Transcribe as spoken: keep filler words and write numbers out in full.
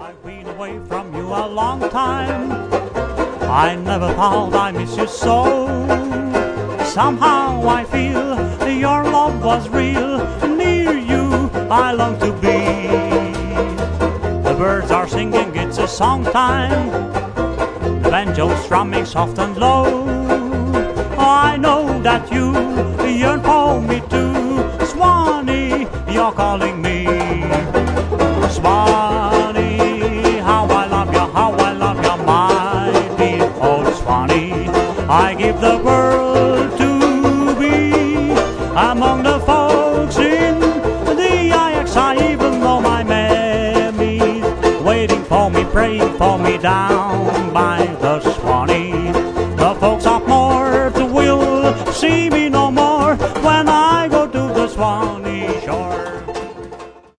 I've been away from you a long time. I never thought I miss you so. Somehow I feel your love was real. Near you I long to be. The birds are singing, it's a song time. The banjo's strumming soft and low. I know that you yearn for me too. Swanee, you're calling me. Swanee, how I love you, how I love you, my dear old Swanee. I give the world to be among the folks in the I X. I even know my mammy's waiting for me, praying for me down by